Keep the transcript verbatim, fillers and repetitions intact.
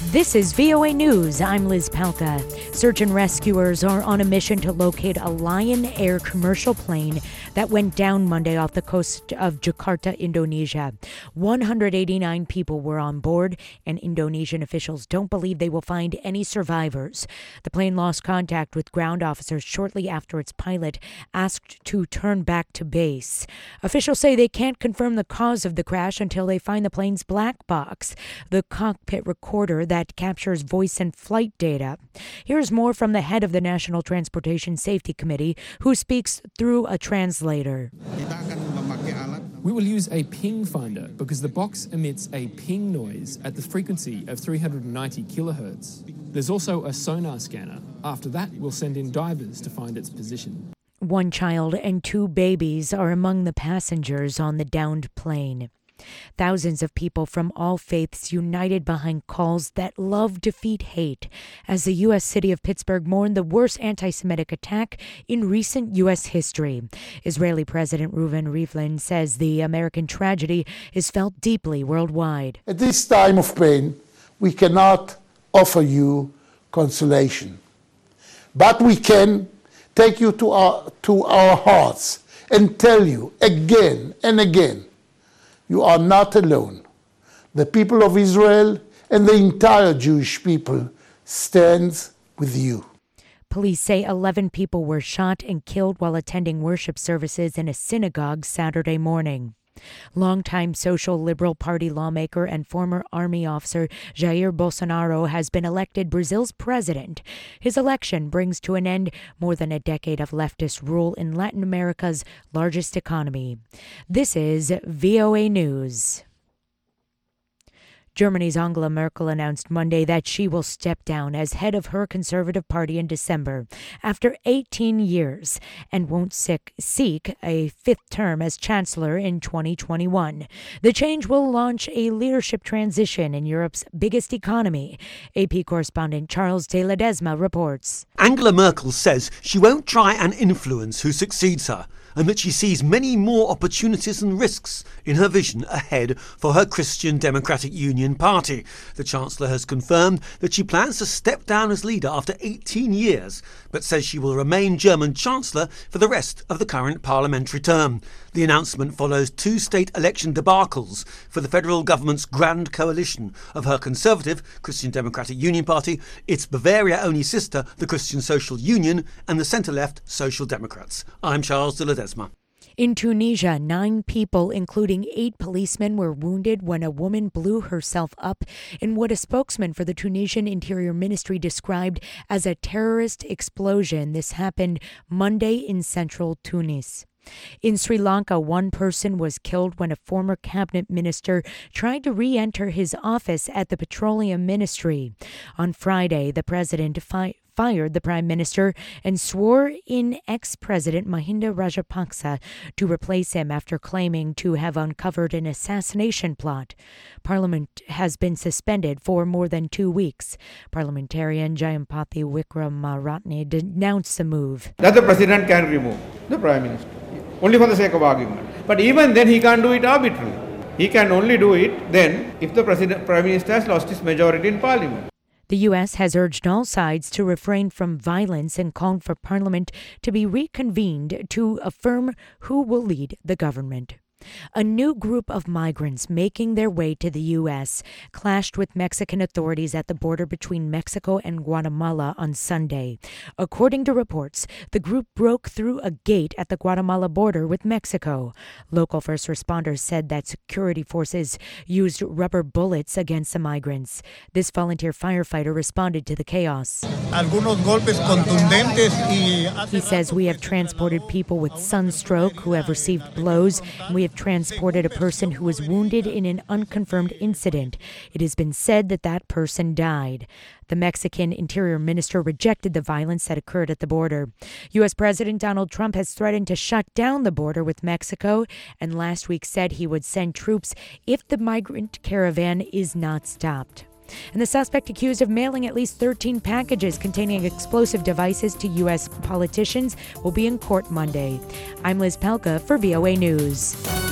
This is V O A News. I'm Liz Palka. Search and rescuers are on a mission to locate a Lion Air commercial plane that went down Monday off the coast of Jakarta, Indonesia. one hundred eighty-nine people were on board, and Indonesian officials don't believe they will find any survivors. The plane lost contact with ground officers shortly after its pilot asked to turn back to base. Officials say they can't confirm the cause of the crash until they find the plane's black box, the cockpit recorder that captures voice and flight data. Here's more from the head of the National Transportation Safety Committee, who speaks through a translator. We will use a ping finder because the box emits a ping noise at the frequency of three hundred ninety kilohertz. There's also a sonar scanner. After that, we'll send in divers to find its position. One child and two babies are among the passengers on the downed plane. Thousands of people from all faiths united behind calls that love defeat hate as the U S city of Pittsburgh mourned the worst anti-Semitic attack in recent U S history. Israeli President Reuven Rivlin says the American tragedy is felt deeply worldwide. At this time of pain, we cannot offer you consolation, but we can take you to our, to our hearts and tell you again and again, you are not alone. The people of Israel and the entire Jewish people stands with you. Police say eleven people were shot and killed while attending worship services in a synagogue Saturday morning. Longtime Social Liberal Party lawmaker and former army officer Jair Bolsonaro has been elected Brazil's president. His election brings to an end more than a decade of leftist rule in Latin America's largest economy. This is V O A News. Germany's Angela Merkel announced Monday that she will step down as head of her Conservative Party in December after eighteen years and won't seek a fifth term as chancellor in twenty twenty-one. The change will launch a leadership transition in Europe's biggest economy. A P correspondent Charles de Ledesma reports. Angela Merkel says she won't try and influence who succeeds her, and that she sees many more opportunities and risks in her vision ahead for her Christian Democratic Union party. The Chancellor has confirmed that she plans to step down as leader after eighteen years, but says she will remain German Chancellor for the rest of the current parliamentary term. The announcement follows two state election debacles for the federal government's grand coalition of her Conservative Christian Democratic Union party, its Bavaria-only sister, the Christian Social Union, and the centre-left Social Democrats. I'm Charles de Ledesma. In Tunisia, nine people, including eight policemen, were wounded when a woman blew herself up in what a spokesman for the Tunisian Interior Ministry described as a terrorist explosion. This happened Monday in central Tunis. In Sri Lanka, one person was killed when a former cabinet minister tried to re-enter his office at the Petroleum Ministry. On Friday, the president fi- fired the prime minister and swore in ex-president Mahinda Rajapaksa to replace him after claiming to have uncovered an assassination plot. Parliament has been suspended for more than two weeks. Parliamentarian Jayampathy Wickramaratne denounced the move. That the president can remove the prime minister, only for the sake of argument. But even then he can't do it arbitrarily. He can only do it then if the president, prime minister has lost his majority in parliament. The U S has urged all sides to refrain from violence and called for Parliament to be reconvened to affirm who will lead the government. A new group of migrants making their way to the U S clashed with Mexican authorities at the border between Mexico and Guatemala on Sunday. According to reports, the group broke through a gate at the Guatemala border with Mexico. Local first responders said that security forces used rubber bullets against the migrants. This volunteer firefighter responded to the chaos. He says, "We have transported people with sunstroke who have received blows, and we have transported a person who was wounded in an unconfirmed incident. It has been said that that person died." The Mexican Interior Minister rejected the violence that occurred at the border. U S President Donald Trump has threatened to shut down the border with Mexico and last week said he would send troops if the migrant caravan is not stopped. And the suspect accused of mailing at least thirteen packages containing explosive devices to U S politicians will be in court Monday. I'm Liz Palka for V O A News.